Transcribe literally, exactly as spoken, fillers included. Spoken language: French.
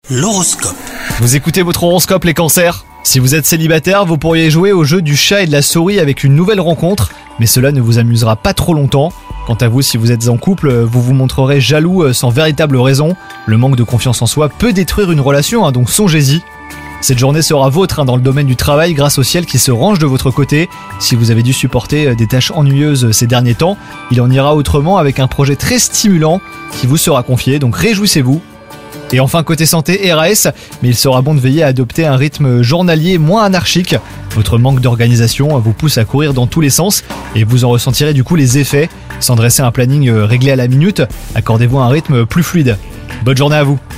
L'horoscope. Vous écoutez votre horoscope les cancers ? Si vous êtes célibataire, vous pourriez jouer au jeu du chat et de la souris avec une nouvelle rencontre, mais cela ne vous amusera pas trop longtemps. Quant à vous, si vous êtes en couple, vous vous montrerez jaloux sans véritable raison. Le manque de confiance en soi peut détruire une relation, hein, donc songez-y. Cette journée sera vôtre hein, dans le domaine du travail grâce au ciel qui se range de votre côté. Si vous avez dû supporter des tâches ennuyeuses ces derniers temps, il en ira autrement avec un projet très stimulant qui vous sera confié, donc réjouissez-vous. Et enfin côté santé, R A S, mais il sera bon de veiller à adopter un rythme journalier moins anarchique. Votre manque d'organisation vous pousse à courir dans tous les sens et vous en ressentirez du coup les effets. Sans dresser un planning réglé à la minute, accordez-vous un rythme plus fluide. Bonne journée à vous.